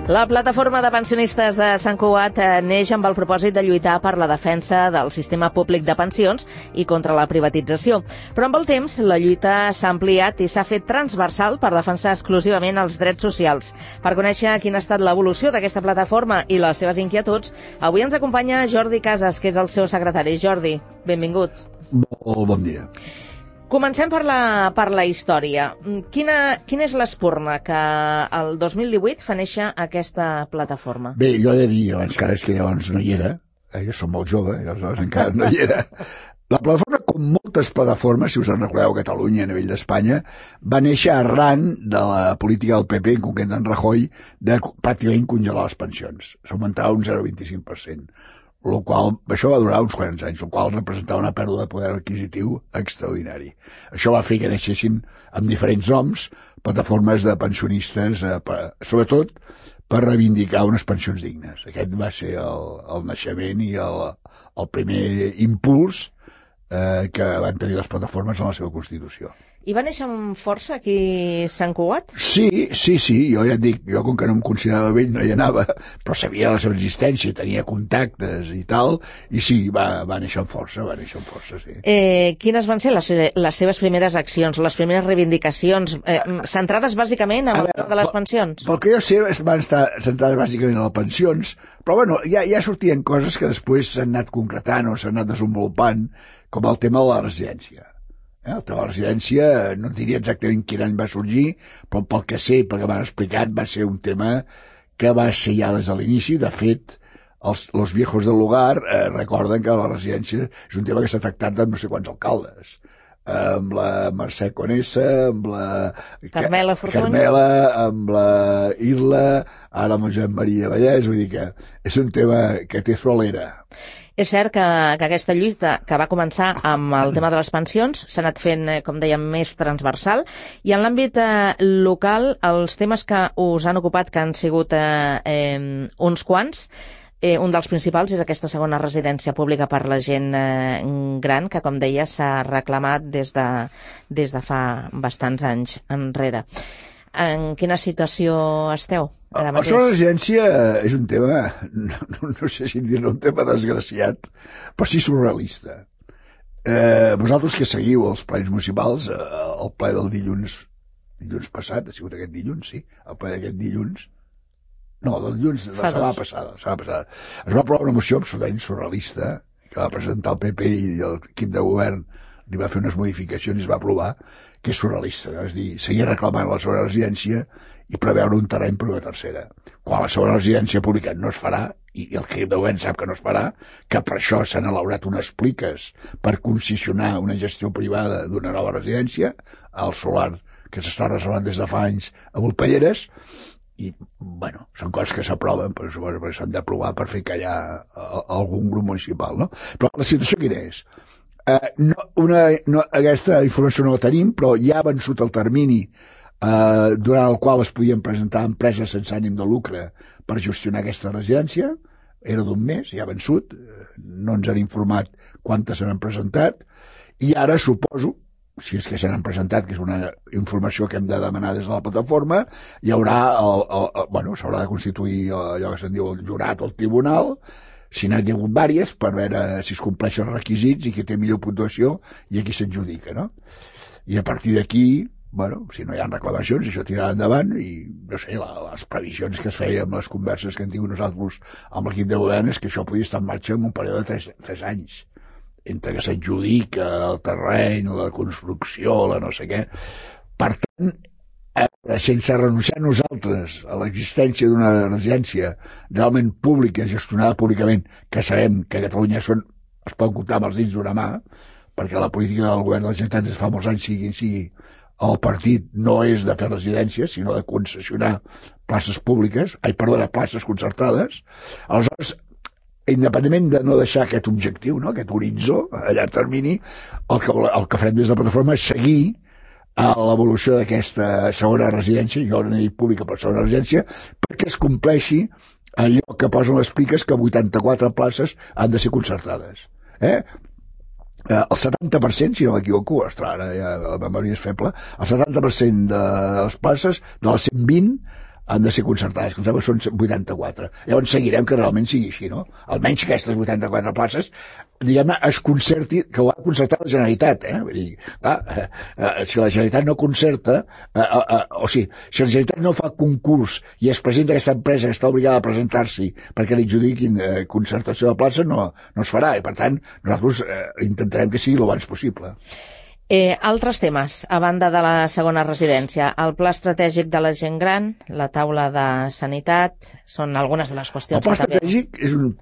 La plataforma de pensionistes de Sant Cugat neix amb el propòsit de lluitar per la defensa del sistema públic de pensions i contra la privatització. Però amb el temps, la lluita s'ha ampliat i s'ha fet transversal per defensar exclusivament els drets socials. Per conèixer quina ha estat l'evolució d'aquesta plataforma i les seves inquietuds, avui ens acompanya Jordi Casas, que és el seu secretari. Jordi, benvingut. Molt bon dia. Comencem per la història. Quina és l'espurna que el 2018 fa néixer aquesta plataforma? Bé, jo he de dir, abans que ara és que llavors no hi era, jo som molt jove, aleshores encara no hi era. La plataforma, com moltes plataformes, si us en recordeu a Catalunya a nivell d'Espanya, va néixer arran de la política del PP, en concret d'en Rajoy, de pràcticament congelar les pensions. S'augmentava un 0,25%. Això va durar uns 40 anys, el qual representava una pèrdua de poder adquisitiu extraordinari. Això va fer que naixessin amb diferents noms plataformes de pensionistes, sobretot per reivindicar unes pensions dignes. Aquest va ser el naixement i el primer impuls que van tenir les plataformes en la seva Constitució. I va néixer amb força aquí a Sant Cugat? Sí, jo ja et dic, jo com que no em considerava vell no hi anava, però sabia la seva existència, tenia contactes i tal, i sí, va néixer amb força, sí. Quines van ser les seves primeres accions, les primeres reivindicacions, centrades bàsicament en el tema de les pensions? Pel que jo sé, van estar centrades bàsicament en les pensions, però bueno, ja sortien coses que després s'han anat concretant o s'han anat desenvolupant, com el tema de la residència. El tema de la residència, no et diria exactament quin any va sorgir, però pel que sé, perquè m'han explicat, va ser un tema que va ser ja des de l'inici. De fet, els viejos del lugar recorden que la residència és un tema que s'ha tractat amb no sé quants alcaldes. Amb la Mercè Conesa, amb la Carmela Fortuny, amb la Isla, ara amb el Joan Maria Vallès, vull dir que és un tema que té solera. És cert que aquesta lluita que va començar amb el tema de les pensions s'ha anat fent, com dèiem, més transversal, i en l'àmbit local els temes que us han ocupat, que han sigut uns quants, un dels principals és aquesta segona residència pública per la gent gran, que, com deia, s'ha reclamat des de fa bastants anys enrere. En quina situació esteu ara mateix? La residència és un tema, no sé si dir-ne un tema desgraciat, però sí surrealista. Vosaltres que seguiu els plens municipals, el ple del dilluns passat, ha sigut aquest dilluns, sí, el ple d'aquest dilluns, no, del dilluns de la setmana passada. Es va aprovar una moció absolutament surrealista que va presentar el PP i l'equip de govern li va fer unes modificacions i es va aprovar, que és surrealista, no? És a dir, seguir reclamant la segona residència i preveure un terreny per una tercera. Quan la segona residència pública no es farà, i el equip de govern sap que no es farà, que per això s'han elaborat unes pliques per concessionar una gestió privada d'una nova residència, al solar que s'està reservant des de fa anys a Volpelleres, i, bueno, són coses que s'aproven, però suposo que s'han d'aprovar per fer callar algun grup municipal, no? Però la situació quina és? Aquesta informació no la tenim, però ja ha vençut el termini durant el qual es podien presentar empreses sense ànim de lucre per gestionar aquesta residència. Era d'un mes, ja ha vençut, no ens han informat quantes se n'han presentat, i ara suposo, si és que se n'han presentat, que és una informació que hem de demanar des de la plataforma, hi haurà s'haurà de constituir allò que se'n diu el jurat o el tribunal, si n'hi ha hagut diverses, per veure si es compleixen els requisits i qui té millor puntuació i a qui s'adjudica, no? I a partir d'aquí, si no hi ha reclamacions, això tirarà endavant i, no sé, les previsions que es feien amb les converses que hem tingut nosaltres amb l'equip de govern és que això podia estar en marxa en un període de 3 anys, entre que s'adjudica el terreny, la construcció, la no sé què. Per tant, sense renunciar nosaltres a l'existència d'una residència realment pública, gestionada públicament, que sabem que a Catalunya es poden comptar amb els dits d'una mà, perquè la política del govern de la Generalitat des de fa molts anys, sigui el partit, no és de fer residències, sinó de concessionar places concertades. Aleshores, independentment de no deixar aquest objectiu, no? Aquest horitzó a llarg termini, el que farem des de la plataforma és seguir a l'evolució d'aquesta segona residència, jo no he dit pública però segona residència, perquè es compleixi allò que posen les pliques, que 84 places han de ser concertades. El 70%, si no m'equivoco, ostres, ara ja la memòria és feble, el 70% de les places, de les 120, han de ser concertades, que em sembla que són 84. Llavors seguirem que realment sigui així, no? Almenys que aquestes 84 places, diguem-ne, es concerti, que ho ha concertat la Generalitat, Vull dir, clar, si la Generalitat no concerta, o sigui, si la Generalitat no fa concurs i es presenta aquesta empresa que està obligada a presentar-s'hi perquè li adjudiquin concertació de places, no es farà, i per tant nosaltres intentarem que sigui l'abans possible. Altres temes, a banda de la segona residència, el pla estratègic de la gent gran, la taula de sanitat, són algunes de les qüestions. El pla estratègic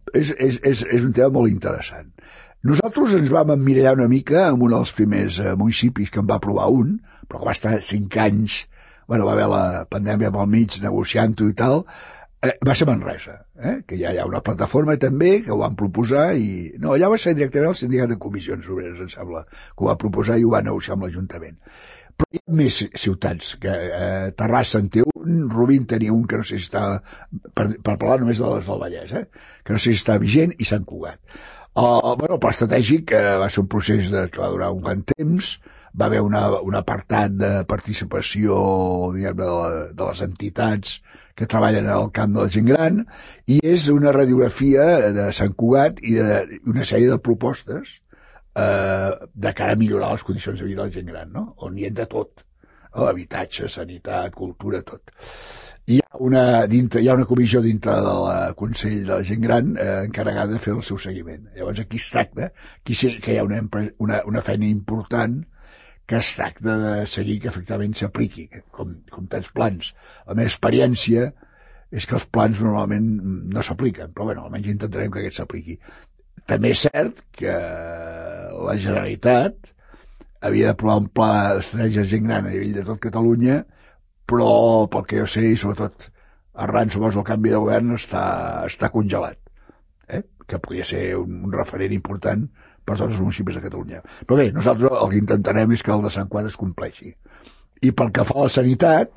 és un tema molt interessant. Nosaltres ens vam emmirallar una mica en un dels primers municipis que en va aprovar un, però que va estar 5 anys, va haver la pandèmia pel mig negociant-ho i tal, va ser Manresa, que ja hi ha una plataforma també que ho van proposar i... No, allà va ser directament el sindicat de comissions obreres, em sembla, que ho va proposar i ho va negociar amb l'Ajuntament. Però hi ha més ciutats, que Terrassa en té un, Rubí en tenia un que no sé si està, per parlar només de les del Vallès, que no sé si està vigent, i Sant Cugat. El pla estratègic va ser un procés que va durar un gran temps, va haver un apartat de participació, diguem, de les entitats que treballen en el camp de la gent gran, i és una radiografia de Sant Cugat i una sèrie de propostes de cara a millorar les condicions de vida de la gent gran, no? On hi ha de tot, habitatge, sanitat, cultura, tot. Hi ha una comissió dintre del Consell de la Gent Gran encarregada de fer el seu seguiment. Llavors aquí es tracta, aquí sí que hi ha una feina important que es tracta de seguir que efectivament s'apliqui, com tants plans. La meva experiència és que els plans normalment no s'apliquen, però almenys intentarem que aquest s'apliqui. També és cert que la Generalitat havia d'aprovar un pla d'estratègia de gent gran a nivell de tot Catalunya, però pel que jo sé, i sobretot arran del canvi de govern, està congelat, que podria ser un referent important per tots els municipis de Catalunya. Però bé, nosaltres el que intentarem és que el de Sant Cugat es compleixi. I pel que fa a la sanitat,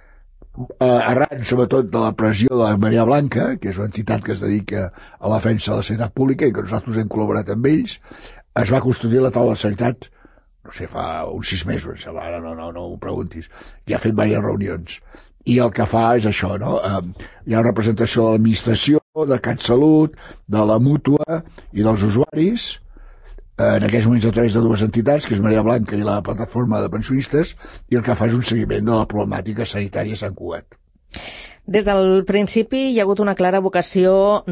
arran sobretot de la pressió de la Marea Blanca, que és una entitat que es dedica a la defensa de la sanitat pública i que nosaltres hem col·laborat amb ells, es va constituir la taula de sanitat, no sé, fa uns 6 mesos, ara no ho preguntis, i ha fet diverses reunions. I el que fa és això, no? Hi ha representació de l'administració, de CatSalut, de la mútua i dels usuaris, en aquests moments a través de 2 entitats, que és Marea Blanca i la plataforma de pensionistes, i el que fa és un seguiment de la problemàtica sanitària a Sant Cugat. Des del principi hi ha hagut una clara vocació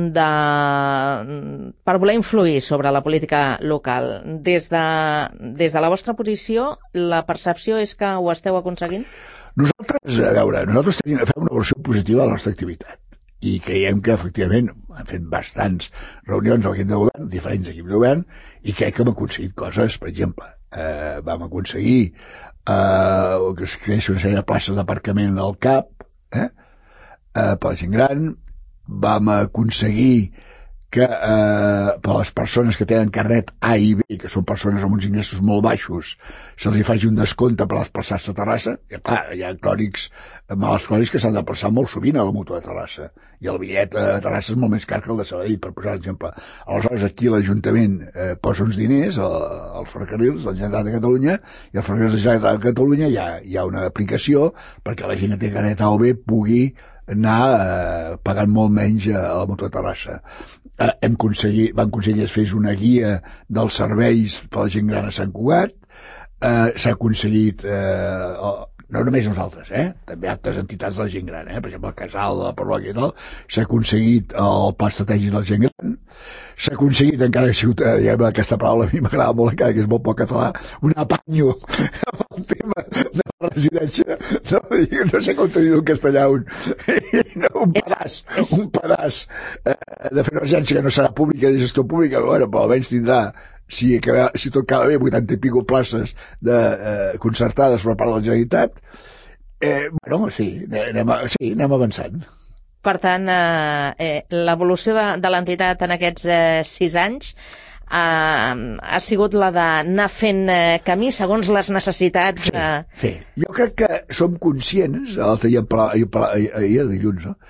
per voler influir sobre la política local. Des de la vostra posició, la percepció és que ho esteu aconseguint? Nosaltres fem una valoració positiva de la nostra activitat i creiem que efectivament hem fet bastants reunions amb l'equip de govern, diferents equips de govern, i crec que hem aconseguit coses. Per exemple, vam aconseguir que es creés una sèrie de places d'aparcament al CAP per la gent gran. Vam aconseguir que per a les persones que tenen carnet A i B, que són persones amb uns ingressos molt baixos, se'ls hi faci un descompte per desplaçar-se a Terrassa. I clar, hi ha males crònics que s'han de desplaçar molt sovint a la mútua de Terrassa, i el bitllet a Terrassa és molt més car que el de Sabadell, per posar un exemple. Aleshores aquí l'Ajuntament posa uns diners als ferrocarrils de la Generalitat de Catalunya, i als ferrocarrils de la Generalitat de Catalunya hi ha una aplicació perquè la gent que té carnet A o B pugui anar pagant molt menys a la mútua de Terrassa. Vam aconseguir que es fes una guia dels serveis per a la gent gran a Sant Cugat. S'ha aconseguit, no només nosaltres, també altres entitats de la gent gran, per exemple el Casal de la Parròquia i tal, s'ha aconseguit el pla estratègic de la gent gran, s'ha aconseguit, encara que diguem, aquesta paraula a mi m'agrada molt, encara que és molt poc català, un apanyo amb el tema de la residència, no sé com t'ho diu en castellà, un pedaç de fer una agència que no serà pública, de gestió pública, però almenys tindrà, si tot cada bé 80 i pico places concertades per part de la Generalitat. Sí, anem avançant. Per tant, l'evolució de l'entitat en aquests 6 anys ha sigut la d'anar fent camí segons les necessitats. Sí. Jo crec que som conscients, l'altre dia ahir dilluns, no?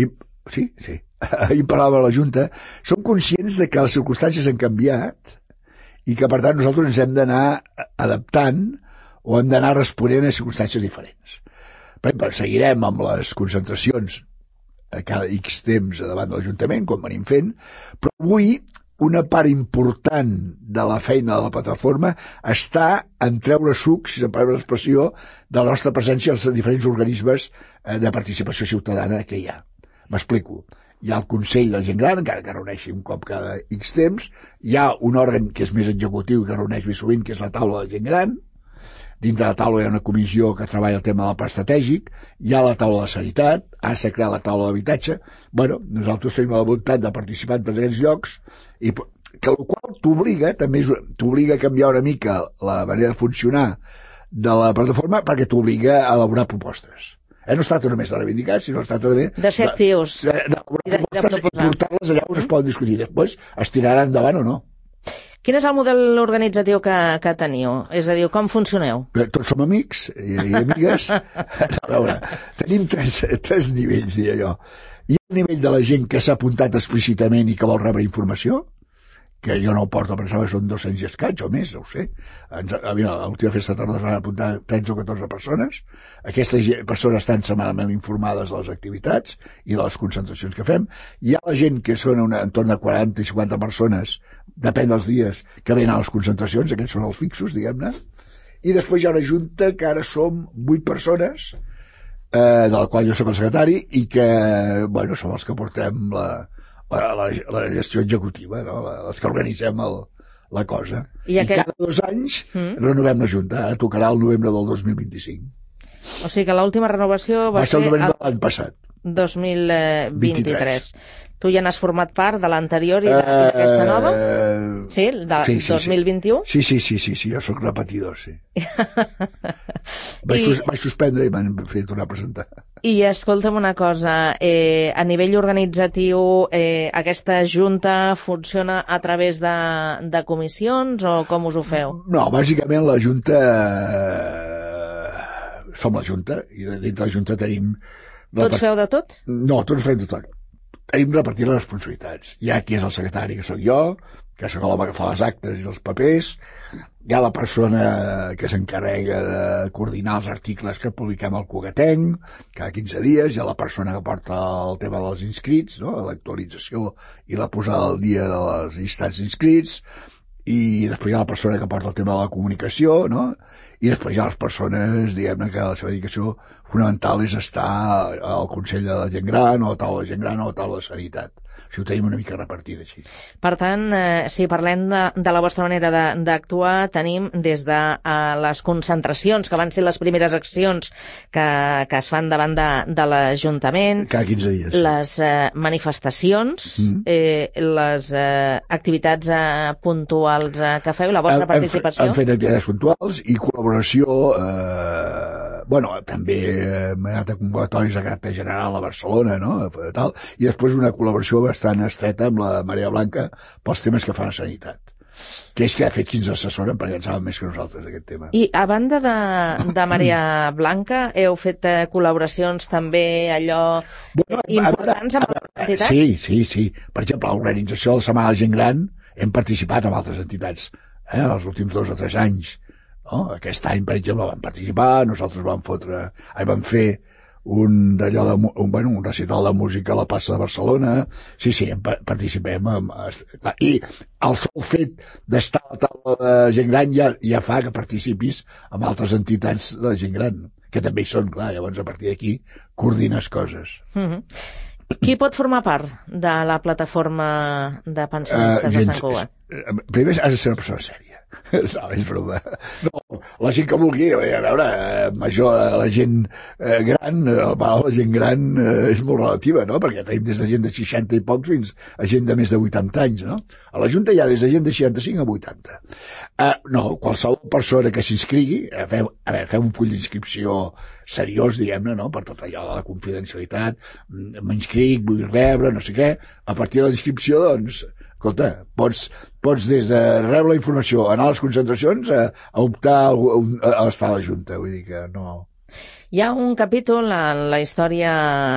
Ahir parlàvem a la Junta, som conscients de que les circumstàncies han canviat i que per tant nosaltres ens hem d'anar adaptant o hem d'anar responent a circumstàncies diferents. Per exemple, seguirem amb les concentracions a cada X temps davant de l'Ajuntament, com venim fent, però avui una part important de la feina de la plataforma està en treure suc, si se'n parla l'expressió, de la nostra presència als diferents organismes de participació ciutadana que hi ha. M'explico. Hi ha el Consell de la Gent Gran, encara que reuneixi un cop cada X temps, hi ha un òrgan que és més executiu, que reuneix més sovint, que és la taula de la gent gran. Dintre de la taula hi ha una comissió que treballa el tema del pla estratègic, hi ha la taula de sanitat, ara s'ha creat la taula d'habitatge. Bueno, nosaltres tenim la voluntat de participar en tots aquests llocs, i que el qual t'obliga a canviar una mica la manera de funcionar de la plataforma, perquè t'obliga a elaborar propostes. No es tracta només de reivindicar, sinó es tracta també de ser actius d'elaborar propostes i portar-les allà on es poden discutir. Després es tiraran endavant o no. Quin és el model organitzatiu que teniu? És a dir, com funcioneu? Tots som amics i amigues. A veure, tenim tres nivells, diria jo. Hi ha el nivell de la gent que s'ha apuntat explícitament i que vol rebre informació, que jo no ho porto, pensava que són 200 i escaig o més, no ho sé. A l'última festa de Tardor van apuntar 13 o 14 persones. Aquestes persones estan setmanalment informades de les activitats i de les concentracions que fem. Hi ha la gent que són entorn de 40 i 50 persones, depèn dels dies, que venen a les concentracions, aquests són els fixos, diguem-ne. I després hi ha una junta que ara som 8 persones, de la qual jo soc el secretari, i que, bueno, som els que portem la gestió executiva, no? Els que organitzem la cosa. I cada 2 anys renovem la Junta. Ara tocarà el novembre del 2025. O sigui que l'última renovació va ser el novembre de l'any passat. 2023. Tu ja n'has format part de l'anterior i d'aquesta nova? Sí, de 2021? Sí, jo sóc repetidor, sí. Vaig suspendre i m'han fet tornar a presentar. I escolta'm una cosa, a nivell organitzatiu aquesta junta funciona a través de comissions o com us ho feu? No, bàsicament la junta som la junta i dintre de la junta tenim... Tots feu de tot? No, tots fem de tot. Tenim repartit les responsabilitats. Hi ha qui és el secretari, que sóc jo, que sóc l'home que fa les actes i els papers. Hi ha la persona que s'encarrega de coordinar els articles que publiquem al Cugatenc cada 15 dies. Hi ha la persona que porta el tema dels inscrits, no? L'actualització i la posada al dia de les llistats d'inscrits. I després hi ha la persona que porta el tema de la comunicació, no? I després hi ha les persones, diguem-ne, que la seva dedicació fonamental és estar al Consell de la Gent Gran, o a la taula de la gent gran, o a la taula de sanitat. Això ho tenim una mica repartit així. Per tant, si parlem de la vostra manera d'actuar, tenim des de les concentracions, que van ser les primeres accions que es fan davant de l'Ajuntament, cada 15 dies, les manifestacions, les activitats puntuals que feu, la vostra participació. Hem fet activitats puntuals i col·laboració, també hem anat a convocatoris de caràcter general a Barcelona, no? I després una col·laboració bastant estreta amb la Marea Blanca pels temes que fan a sanitat, que és que de fet qui ens assessoren, perquè en saben més que nosaltres aquest tema. I a banda de Marea Blanca heu fet col·laboracions també allò importants amb altres entitats? Sí. Per exemple, a l'organització de la Setmana de la Gent Gran hem participat amb altres entitats els últims 2 o 3 anys. No? Aquest any, per exemple, vam participar, nosaltres vam fer un recital de música a la plaça de Barcelona. Sí, participem. I el sol fet d'estar a la taula de gent gran ja fa que participis amb altres entitats de la gent gran, que també hi són, clar, llavors a partir d'aquí coordines coses. Qui pot formar part de la plataforma de pensionistes de Sant Cugat? Primer has de ser una persona sèria. No, és broma. No, la gent que vulgui, a veure, la gent gran, el mal de la gent gran és molt relativa, no? Perquè tenim des de gent de 60 i pocs fins a gent de més de 80 anys, no? A la Junta hi ha des de gent de 65 a 80. No, qualsevol persona que s'inscrigui, fem un full d'inscripció seriós, diguem-ne, no? Per tot allò de la confidencialitat, m'inscric, vull rebre, no sé què. A partir de la inscripció, doncs, escolta, pots des de rebre la informació, anar a les concentracions, a optar a estar a la Junta, vull dir que no... Hi ha un capítol en la història,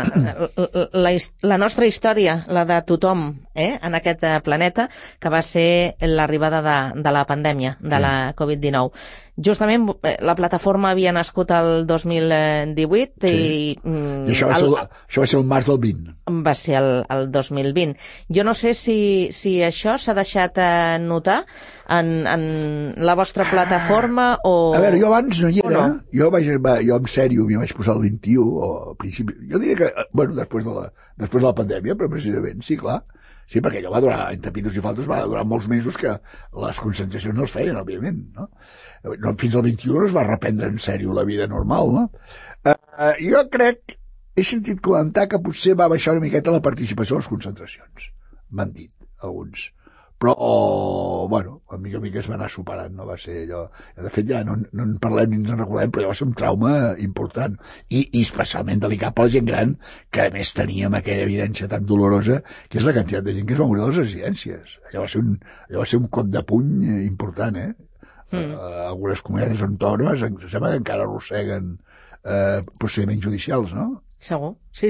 la nostra història, la de tothom, en aquest planeta, que va ser l'arribada de la pandèmia, de la Covid-19. Justament la plataforma havia nascut el 2018 i això va ser el març del 20. Va ser el 2020. Jo no sé si això s'ha deixat notar en la vostra plataforma o... A veure, jo abans no hi era. No? Jo en sèrio m'hi vaig posar el 21, o al principi. Jo diria que, bueno, després de la pandèmia, però precisament, sí, clar. Sí, perquè allò va durar, entre pitos i faltos, va durar molts mesos que les concentracions no els feien, òbviament, no? Fins al 21 no es va reprendre en sèrio la vida normal, no? Jo crec, he sentit comentar que potser va baixar una miqueta la participació a les concentracions. M'han dit, alguns. Però, bueno, a mica es va anar superant, no va ser allò... De fet, ja no en parlem ni ens en recordem, però ja va ser un trauma important. I especialment delicat per la gent gran, que a més teníem aquella evidència tan dolorosa, que és la quantitat de gent que es va morir a les residències. Allò va ser un cop de puny important, algunes comunitats autònomes em sembla que encara arrosseguen procediments judicials, no? Segur, sí.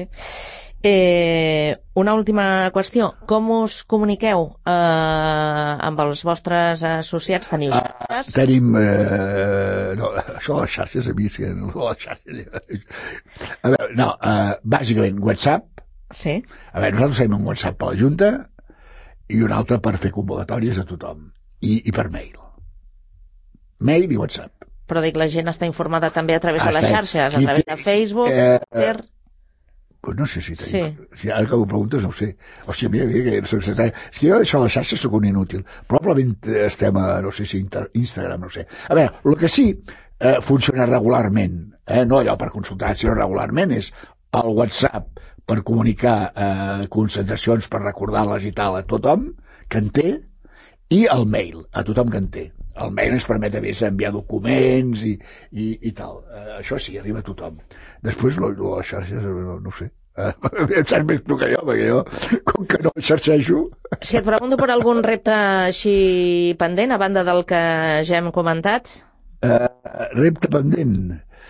Una última qüestió. Com us comuniqueu amb els vostres associats? Teniu xarxes? Tenim... no, això de les xarxes, a mi sí, no de les xarxes. A veure, no, bàsicament WhatsApp. Sí. A veure, nosaltres tenim un WhatsApp per la Junta i un altre per fer convocatòries a tothom. I per mail. Mail i WhatsApp. Però dic, la gent està informada també a través de les xarxes, a través de Facebook, Twitter... Pues no sé si tenim... Sí. Ara que ho preguntes no ho sé. Hòstia, mira, que soc secretari. És que jo d'això de les xarxes soc un inútil. Probablement estem a, no sé si Instagram, no sé. A veure, el que sí funciona regularment, no allò per consultar, sinó regularment, és el WhatsApp per comunicar concentracions, per recordar-les i tal a tothom que en té, i el mail a tothom que en té. El mail ens permet a més enviar documents i tal. Això sí, arriba a tothom. Després, les xarxes, no ho sé. Em saps més tu que jo, perquè jo, com que no xarxejo... Si et pregunto per algun repte així pendent, a banda del que ja hem comentat... Repte pendent...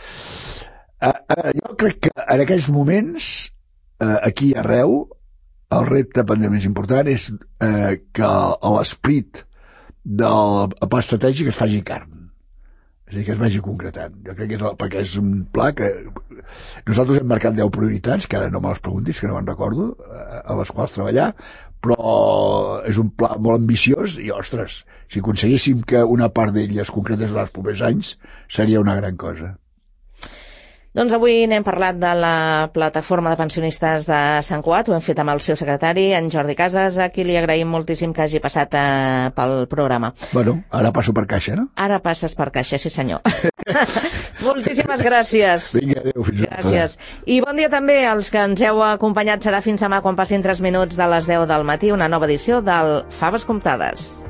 jo crec que en aquells moments, aquí arreu, el repte pendent més important és que l'esperit del pla estratègic es faci carn, és a dir, que es vagi concretant. Jo crec que perquè és un pla que nosaltres hem marcat 10 prioritats, que ara no me les preguntis, que no me'n recordo, a les quals treballar, però és un pla molt ambiciós i, ostres, si aconseguíssim que una part d'elles concretes en els propers anys, seria una gran cosa. Doncs avui n'hem parlat de la plataforma de pensionistes de Sant Cugat, ho hem fet amb el seu secretari, en Jordi Casas, a qui li agraïm moltíssim que hagi passat pel programa. Bueno, ara passo per caixa, no? Ara passes per caixa, sí senyor. Moltíssimes gràcies. Vinga, adéu, fins gràcies. I bon dia també als que ens heu acompanyat. Serà fins demà quan passin 3 minuts de les 10 del matí, una nova edició del Faves Comptades.